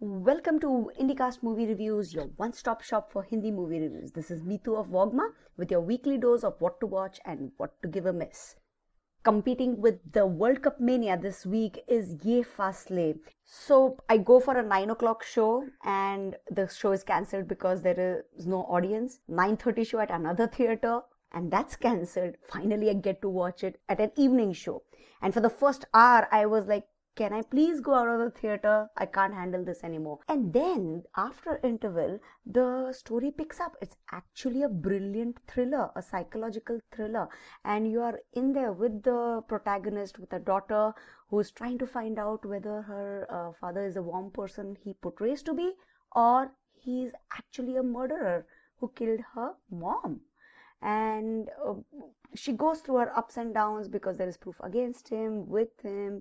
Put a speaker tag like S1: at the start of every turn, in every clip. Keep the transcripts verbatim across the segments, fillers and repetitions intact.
S1: Welcome to IndieCast Movie Reviews, your one-stop shop for Hindi movie reviews. This is Meetu of Vogma with your weekly dose of what to watch and what to give a miss. Competing with the World Cup mania this week is Ye Fasle. So I go for a nine o'clock show and the show is cancelled because there is no audience. nine thirty show at another theatre and that's cancelled. Finally I get to watch it at an evening show. And for the first hour I was like, can I please go out of the theatre? I can't handle this anymore. And then after interval, the story picks up. It's actually a brilliant thriller, a psychological thriller. And you are in there with the protagonist, with a daughter who's trying to find out whether her uh, father is a warm person he portrays to be, or he's actually a murderer who killed her mom. And uh, she goes through her ups and downs because there is proof against him, with him.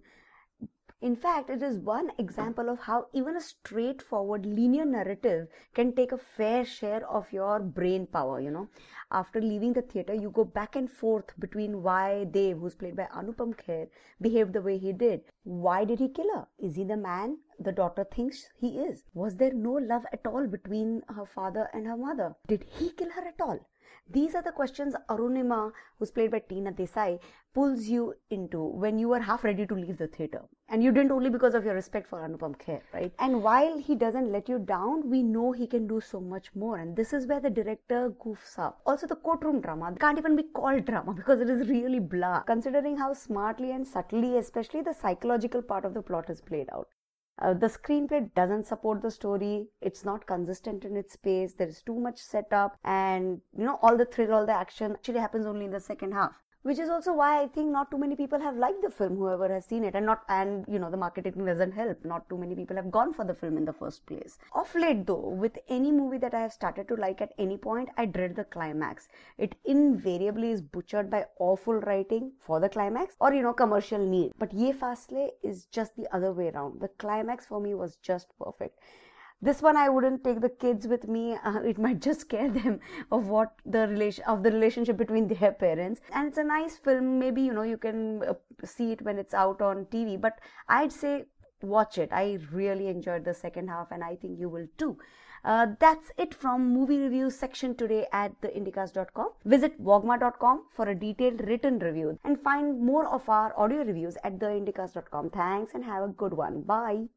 S1: In fact, it is one example of how even a straightforward linear narrative can take a fair share of your brain power, you know. After leaving the theatre, you go back and forth between why Dev, who's played by Anupam Kher, behaved the way he did. Why did he kill her? Is he the man the daughter thinks he is? Was there no love at all between her father and her mother? Did he kill her at all? These are the questions Arunima, who's played by Tina Desai, pulls you into when you are half ready to leave the theatre. And you didn't only because of your respect for Anupam Kher, right? And while he doesn't let you down, we know he can do so much more. And this is where the director goofs up. Also, the courtroom drama can't even be called drama because it is really blah, considering how smartly and subtly, especially the psychological part of the plot is played out. Uh, the screenplay doesn't support the story. It's not consistent in its pace. There is too much setup, and you know, all the thrill, all the action actually happens only in the second half. Which is also why I think not too many people have liked the film, whoever has seen it, and not and you know the marketing doesn't help. Not too many people have gone for the film in the first place. Of late though, with any movie that I have started to like at any point, I dread the climax. It invariably is butchered by awful writing for the climax or you know commercial need. But Ye Fasle is just the other way around. The climax for me was just perfect. This one I wouldn't take the kids with me. Uh, it might just scare them of what the relation of the relationship between their parents. And it's a nice film. Maybe you know you can uh, see it when it's out on T V. But I'd say watch it. I really enjoyed the second half, and I think you will too. Uh, that's it from movie reviews section today at the indicast dot com. Visit vogma dot com for a detailed written review and find more of our audio reviews at the indicast dot com. Thanks and have a good one. Bye.